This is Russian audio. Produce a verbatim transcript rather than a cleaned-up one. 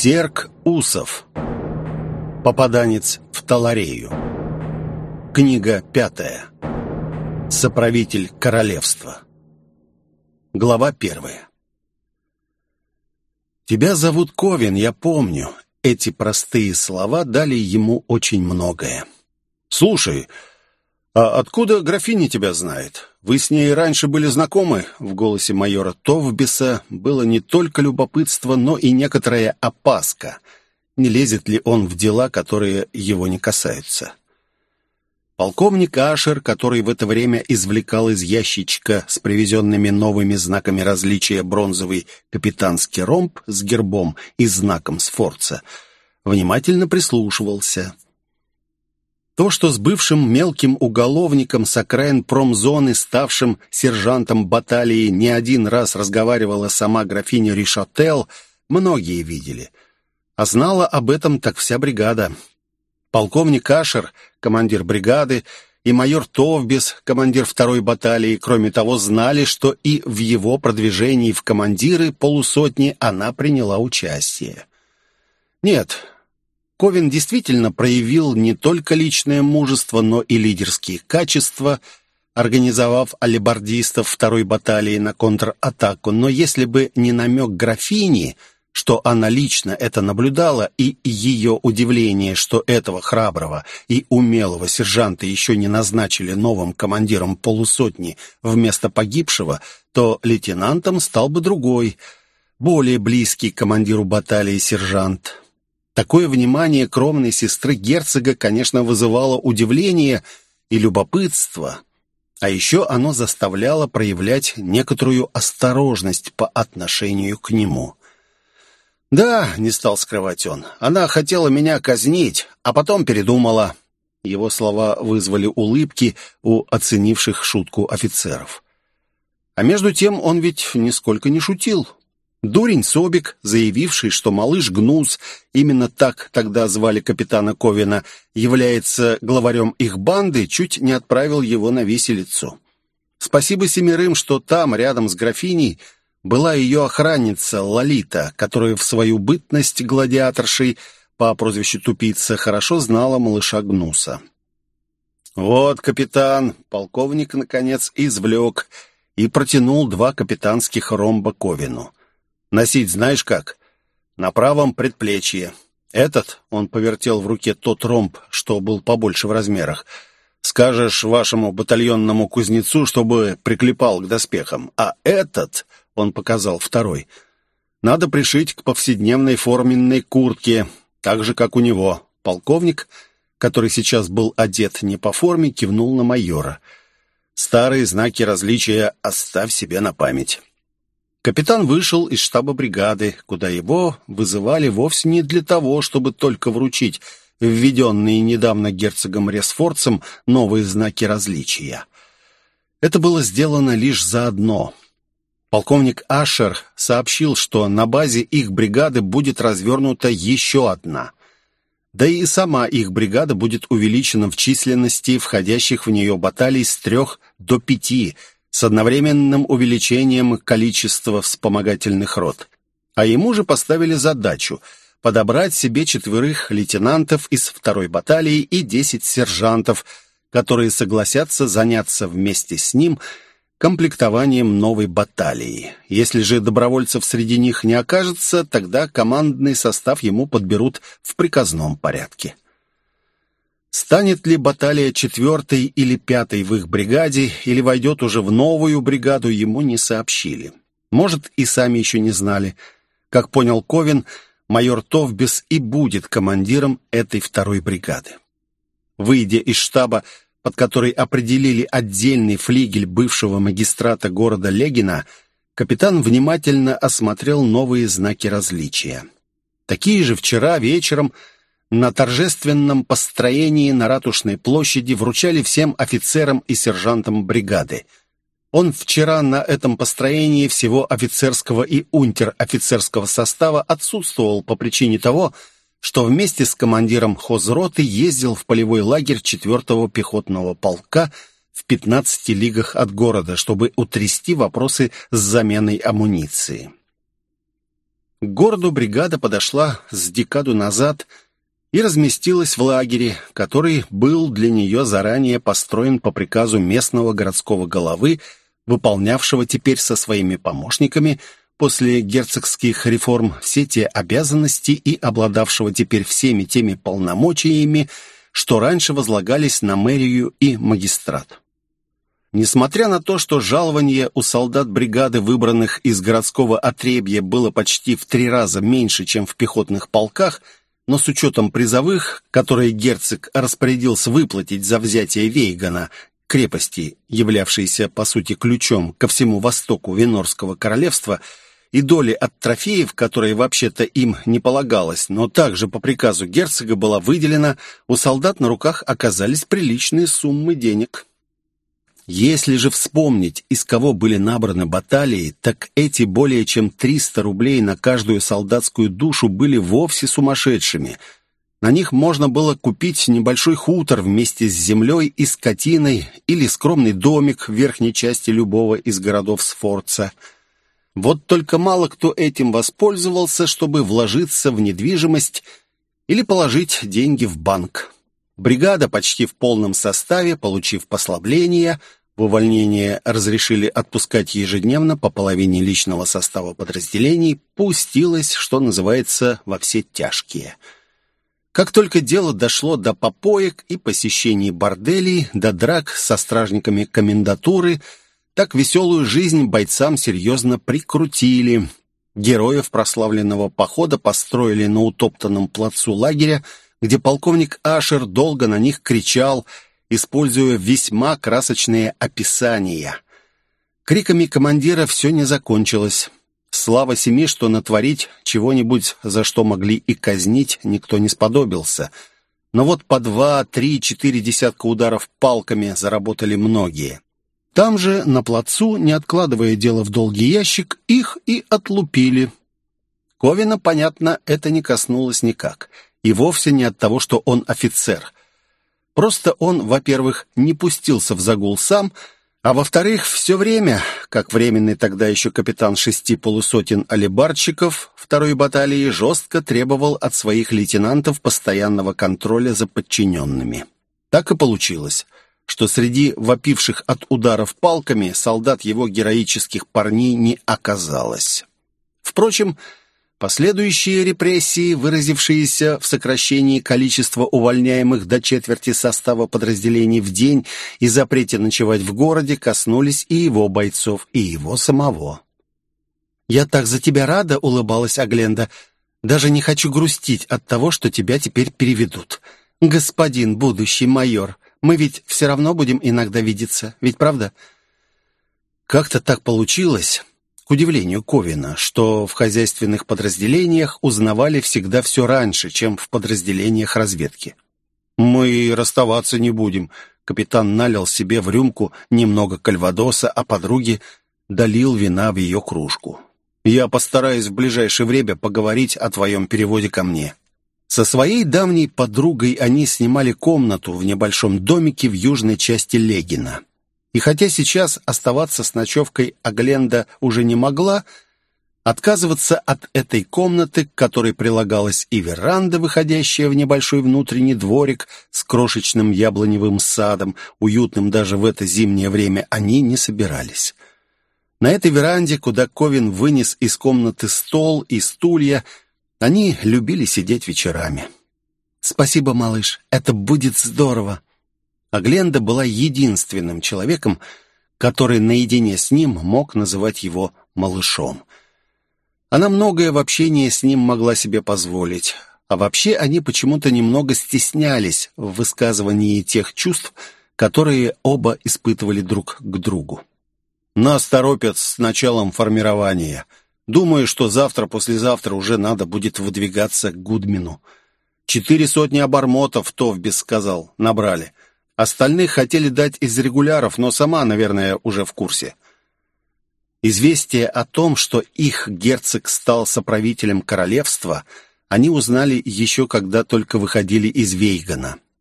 Серк Усов. Попаданец в Таларею. Книга пятая. Соправитель королевства. Глава первая. «Тебя зовут Ковен, я помню». Эти простые слова дали ему очень многое. «Слушай, а откуда графиня тебя знает? Вы с ней раньше были знакомы?» В голосе майора Товбиса было не только любопытство, но и некоторая опаска. Не лезет ли он в дела, которые его не касаются? Полковник Ашер, который в это время извлекал из ящичка с привезенными новыми знаками различия бронзовый капитанский ромб с гербом и знаком Сфорца, внимательно прислушивался. То, что с бывшим мелким уголовником с окраин промзоны, ставшим сержантом баталии, не один раз разговаривала сама графиня Ришотел, многие видели. А знала об этом так вся бригада. Полковник Ашер, командир бригады, и майор Товбис, командир второй баталии, кроме того, знали, что и в его продвижении в командиры полусотни она приняла участие. Нет, Ковен действительно проявил не только личное мужество, но и лидерские качества, организовав алебардистов второй баталии на контратаку. Но если бы не намек графини, что она лично это наблюдала, и ее удивление, что этого храброго и умелого сержанта еще не назначили новым командиром полусотни вместо погибшего, то лейтенантом стал бы другой, более близкий к командиру баталии сержант. Такое внимание кровной сестры герцога, конечно, вызывало удивление и любопытство, а еще оно заставляло проявлять некоторую осторожность по отношению к нему. «Да», — не стал скрывать он, — «она хотела меня казнить, а потом передумала». Его слова вызвали улыбки у оценивших шутку офицеров. А между тем он ведь нисколько не шутил. Дурень Собик, заявивший, что малыш Гнус, именно так тогда звали капитана Ковена, является главарем их банды, чуть не отправил его на виселицу. Спасибо семерым, что там, рядом с графиней, была ее охранница Лолита, которая в свою бытность гладиаторшей по прозвищу Тупица хорошо знала малыша Гнуса. «Вот, капитан!» — полковник, наконец, извлек и протянул два капитанских ромба Ковену. «Носить знаешь как? На правом предплечье. Этот, — он повертел в руке тот ромб, что был побольше в размерах, — скажешь вашему батальонному кузнецу, чтобы приклепал к доспехам. А этот, — он показал второй, — надо пришить к повседневной форменной куртке, так же, как у него». Полковник, который сейчас был одет не по форме, кивнул на майора. «Старые знаки различия оставь себе на память». Капитан вышел из штаба бригады, куда его вызывали вовсе не для того, чтобы только вручить введенные недавно герцогом Ресфорцем новые знаки различия. Это было сделано лишь заодно. Полковник Ашер сообщил, что на базе их бригады будет развернута еще одна. Да и сама их бригада будет увеличена в численности входящих в нее баталий с трех до пяти, с одновременным увеличением количества вспомогательных рот. А ему же поставили задачу подобрать себе четверых лейтенантов из второй баталии и десять сержантов, которые согласятся заняться вместе с ним комплектованием новой баталии. Если же добровольцев среди них не окажется, тогда командный состав ему подберут в приказном порядке. Станет ли баталия четвертой или пятой в их бригаде, или войдет уже в новую бригаду, ему не сообщили. Может, и сами еще не знали. Как понял Ковен, майор Товбис и будет командиром этой второй бригады. Выйдя из штаба, под который определили отдельный флигель бывшего магистрата города Легина, капитан внимательно осмотрел новые знаки различия. Такие же вчера вечером на торжественном построении на Ратушной площади вручали всем офицерам и сержантам бригады. Он вчера на этом построении всего офицерского и унтер-офицерского состава отсутствовал по причине того, что вместе с командиром хозроты ездил в полевой лагерь четвёртого пехотного полка в пятнадцати лигах от города, чтобы утрясти вопросы с заменой амуниции. К городу бригада подошла с декаду назад и разместилась в лагере, который был для нее заранее построен по приказу местного городского головы, выполнявшего теперь со своими помощниками после герцогских реформ все те обязанности и обладавшего теперь всеми теми полномочиями, что раньше возлагались на мэрию и магистрат. Несмотря на то, что жалование у солдат бригады, выбранных из городского отребья, было почти в три раза меньше, чем в пехотных полках, но с учетом призовых, которые герцог распорядился выплатить за взятие Вейгана, крепости, являвшейся, по сути, ключом ко всему востоку Венорского королевства, и доли от трофеев, которые вообще-то им не полагалось, но также по приказу герцога была выделена, у солдат на руках оказались приличные суммы денег. Если же вспомнить, из кого были набраны баталии, так эти более чем триста рублей на каждую солдатскую душу были вовсе сумасшедшими. На них можно было купить небольшой хутор вместе с землей и скотиной или скромный домик в верхней части любого из городов Сфорца. Вот только мало кто этим воспользовался, чтобы вложиться в недвижимость или положить деньги в банк. Бригада почти в полном составе, получив послабление, в увольнение разрешили отпускать ежедневно по половине личного состава подразделений, пустилась, что называется, во все тяжкие. Как только дело дошло до попоек и посещений борделей, до драк со стражниками комендатуры, так веселую жизнь бойцам серьезно прикрутили. Героев прославленного похода построили на утоптанном плацу лагеря, где полковник Ашер долго на них кричал, используя весьма красочные описания. Криками командира все не закончилось. Слава семи, что натворить чего-нибудь, за что могли и казнить, никто не сподобился. Но вот по два, три, четыре десятка ударов палками заработали многие. Там же, на плацу, не откладывая дело в долгий ящик, их и отлупили. Ковина, понятно, это не коснулось никак. И вовсе не от того, что он офицер. Просто он, во-первых, не пустился в загул сам, а во-вторых, все время, как временный тогда еще капитан шести полусотен алибардщиков второй баталии, жестко требовал от своих лейтенантов постоянного контроля за подчиненными. Так и получилось, что среди вопивших от ударов палками солдат его героических парней не оказалось. Впрочем, последующие репрессии, выразившиеся в сокращении количества увольняемых до четверти состава подразделений в день и запрете ночевать в городе, коснулись и его бойцов, и его самого. «Я так за тебя рада», — улыбалась Агленда. «Даже не хочу грустить от того, что тебя теперь переведут. Господин будущий майор, мы ведь все равно будем иногда видеться, ведь правда?» Как-то так получилось, к удивлению Ковина, что в хозяйственных подразделениях узнавали всегда все раньше, чем в подразделениях разведки. «Мы расставаться не будем», — капитан налил себе в рюмку немного кальвадоса, а подруге долил вина в ее кружку. «Я постараюсь в ближайшее время поговорить о твоем переводе ко мне». Со своей давней подругой они снимали комнату в небольшом домике в южной части Легина. И хотя сейчас оставаться с ночевкой Агленда уже не могла, отказываться от этой комнаты, к которой прилагалась и веранда, выходящая в небольшой внутренний дворик с крошечным яблоневым садом, уютным даже в это зимнее время, они не собирались. На этой веранде, куда Ковин вынес из комнаты стол и стулья, они любили сидеть вечерами. «Спасибо, малыш, это будет здорово». Агленда была единственным человеком, который наедине с ним мог называть его малышом. Она многое в общении с ним могла себе позволить, а вообще они почему-то немного стеснялись в высказывании тех чувств, которые оба испытывали друг к другу. «Нас торопят с началом формирования. Думаю, что завтра-послезавтра уже надо будет выдвигаться к Гудмину. Четыре сотни обормотов, Товбис сказал, набрали. Остальных хотели дать из регуляров, но сама, наверное, уже в курсе». Известие о том, что их герцог стал соправителем королевства, они узнали еще когда только выходили из Вейгана.